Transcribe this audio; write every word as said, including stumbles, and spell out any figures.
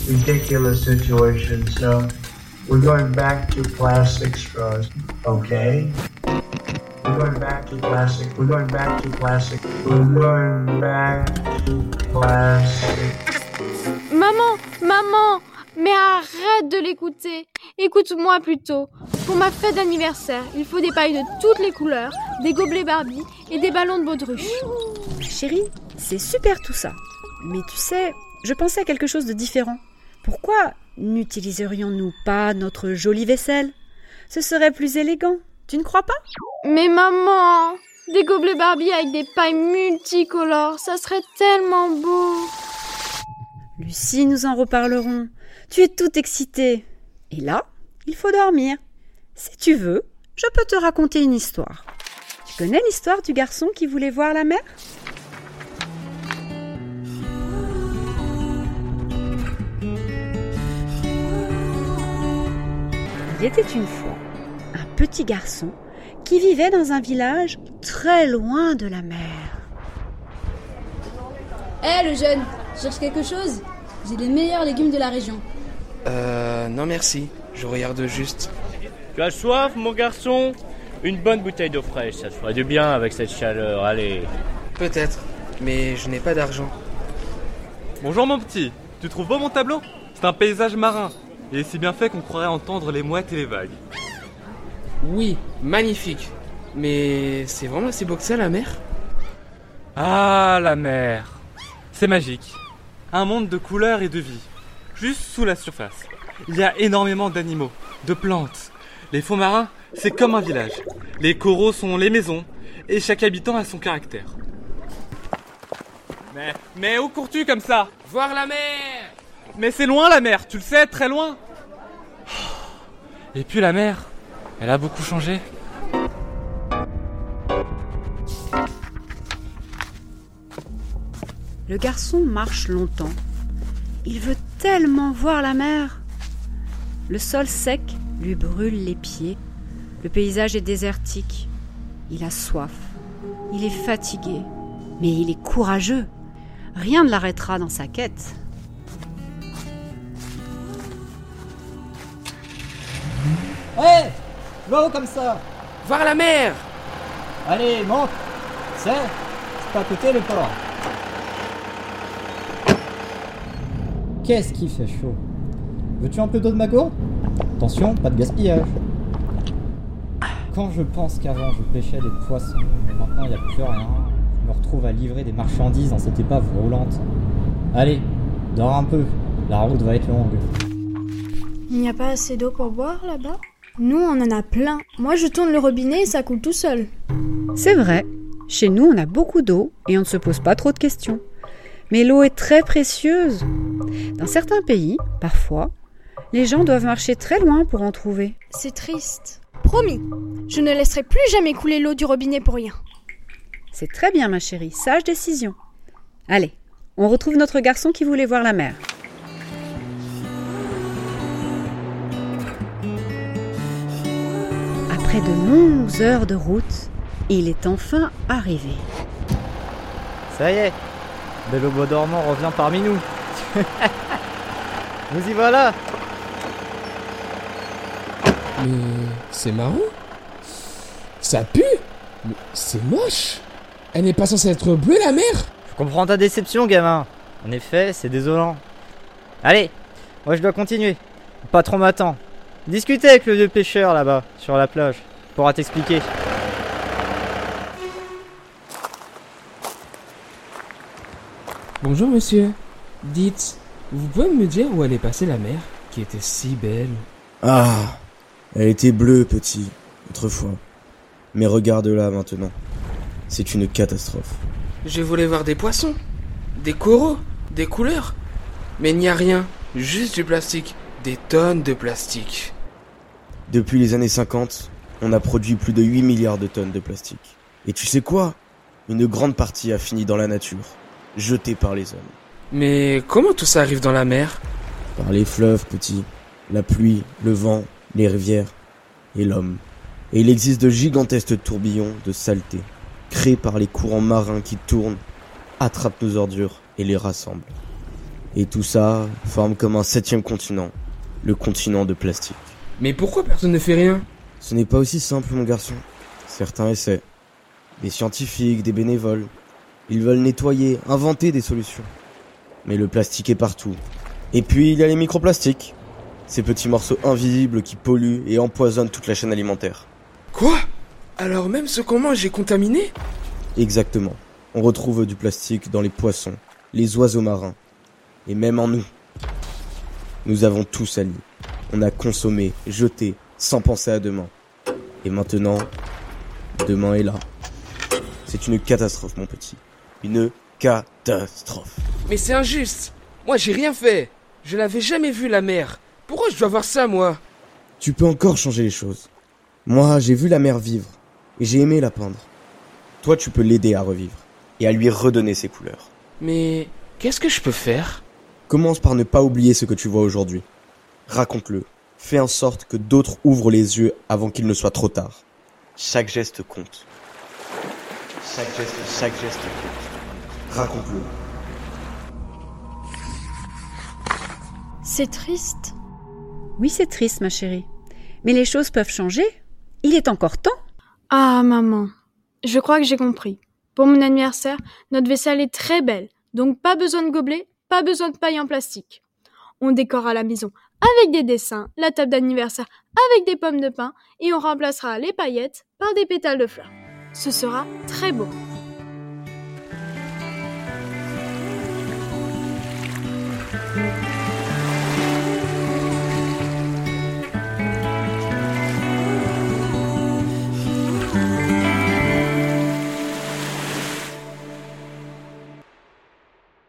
ridiculous situation. So we're going back to plastic straws, okay? We're going back to plastic. We're going back to plastic. We're going back to plastic. Maman, maman, mais arrête de l'écouter. Écoute-moi plutôt. Pour ma fête d'anniversaire, il faut des pailles de toutes les couleurs, des gobelets Barbie et des ballons de baudruche. Ma chérie, c'est super tout ça. Mais tu sais, je pensais à quelque chose de différent. Pourquoi n'utiliserions-nous pas notre jolie vaisselle ? Ce serait plus élégant, tu ne crois pas ? Mais maman, des gobelets Barbie avec des pailles multicolores, ça serait tellement beau. Lucie, nous en reparlerons. Tu es toute excitée. Et là, il faut dormir. Si tu veux, je peux te raconter une histoire. Tu connais l'histoire du garçon qui voulait voir la mer ? Il était une fois un petit garçon qui vivait dans un village très loin de la mer. Hé hey, le jeune, tu cherches quelque chose ? J'ai les meilleurs légumes de la région. Euh, non merci, je regarde juste. Tu as soif, mon garçon ? Une bonne bouteille d'eau fraîche, ça te ferait du bien avec cette chaleur, allez. Peut-être, mais je n'ai pas d'argent. Bonjour mon petit, tu trouves beau mon tableau ? C'est un paysage marin. Il est si bien fait qu'on croirait entendre les mouettes et les vagues. Oui, magnifique. Mais c'est vraiment si beau que ça, la mer ? Ah, la mer. C'est magique. Un monde de couleurs et de vie. Juste sous la surface. Il y a énormément d'animaux, de plantes. Les fonds marins, c'est comme un village. Les coraux sont les maisons, et chaque habitant a son caractère. Mais, mais où cours-tu comme ça ? Voir la mer ! Mais c'est loin la mer, tu le sais, très loin. Et puis la mer, elle a beaucoup changé. Le garçon marche longtemps. Il veut tellement voir la mer. Le sol sec lui brûle les pieds. Le paysage est désertique. Il a soif. Il est fatigué. Mais il est courageux. Rien ne l'arrêtera dans sa quête. Hé hey, va où comme ça ? Voir la mer ! Allez, monte. C'est, c'est pas à côté le port. Qu'est-ce qui fait chaud ? Veux-tu un peu d'eau de ma gourde ? Attention, pas de gaspillage. Quand je pense qu'avant je pêchais des poissons, mais maintenant il n'y a plus rien, je me retrouve à livrer des marchandises dans cette épave roulante. Allez, dors un peu, la route va être longue. Il n'y a pas assez d'eau pour boire là-bas ? Nous, on en a plein. Moi, je tourne le robinet et ça coule tout seul. C'est vrai. Chez nous, on a beaucoup d'eau et on ne se pose pas trop de questions. Mais l'eau est très précieuse. Dans certains pays, parfois, les gens doivent marcher très loin pour en trouver. C'est triste. Promis, je ne laisserai plus jamais couler l'eau du robinet pour rien. C'est très bien, ma chérie. Sage décision. Allez, on retrouve notre garçon qui voulait voir la mer. Après de longues heures de route, il est enfin arrivé. Ça y est, Bellobo dormant revient parmi nous. Nous y voilà. Mais c'est marrant. Ça pue. Mais c'est moche. Elle n'est pas censée être bleue la mer. Je comprends ta déception, gamin. En effet, c'est désolant. Allez, moi je dois continuer. Le patron m'attend. Discutez avec le vieux pêcheur là-bas, sur la plage. Il pourra t'expliquer. Bonjour monsieur. Dites, vous pouvez me dire où elle est passée la mer, qui était si belle ? Ah, elle était bleue, petit, autrefois. Mais regarde-la maintenant. C'est une catastrophe. Je voulais voir des poissons, des coraux, des couleurs. Mais il n'y a rien, juste du plastique, des tonnes de plastique. Depuis les années cinquante, on a produit plus de huit milliards de tonnes de plastique. Et tu sais quoi ? Une grande partie a fini dans la nature, jetée par les hommes. Mais comment tout ça arrive dans la mer ? Par les fleuves, petit. La pluie, le vent, les rivières et l'homme. Et il existe de gigantesques tourbillons de saleté, créés par les courants marins qui tournent, attrapent nos ordures et les rassemblent. Et tout ça forme comme un septième continent, le continent de plastique. Mais pourquoi personne ne fait rien? Ce n'est pas aussi simple, mon garçon. Certains essaient. Des scientifiques, des bénévoles. Ils veulent nettoyer, inventer des solutions. Mais le plastique est partout. Et puis il y a les microplastiques. Ces petits morceaux invisibles qui polluent et empoisonnent toute la chaîne alimentaire. Quoi? Alors même ce qu'on mange est contaminé? Exactement. On retrouve du plastique dans les poissons, les oiseaux marins, et même en nous. Nous avons tout sali. On a consommé, jeté, sans penser à demain. Et maintenant, demain est là. C'est une catastrophe, mon petit. Une catastrophe. Mais c'est injuste. Moi, j'ai rien fait. Je n'avais jamais vu la mer. Pourquoi je dois voir ça, moi? Tu peux encore changer les choses. Moi, j'ai vu la mer vivre. Et j'ai aimé la peindre. Toi, tu peux l'aider à revivre. Et à lui redonner ses couleurs. Mais qu'est-ce que je peux faire? Commence par ne pas oublier ce que tu vois aujourd'hui. Raconte-le. Fais en sorte que d'autres ouvrent les yeux avant qu'il ne soit trop tard. Chaque geste compte. Chaque geste, chaque geste compte. Raconte-le. C'est triste. Oui, c'est triste, ma chérie. Mais les choses peuvent changer. Il est encore temps. Ah, maman, je crois que j'ai compris. Pour mon anniversaire, notre vaisselle est très belle, donc pas besoin de gobelets, pas besoin de paille en plastique. On décorera la maison avec des dessins, la table d'anniversaire avec des pommes de pin et on remplacera les paillettes par des pétales de fleurs. Ce sera très beau. Thank you.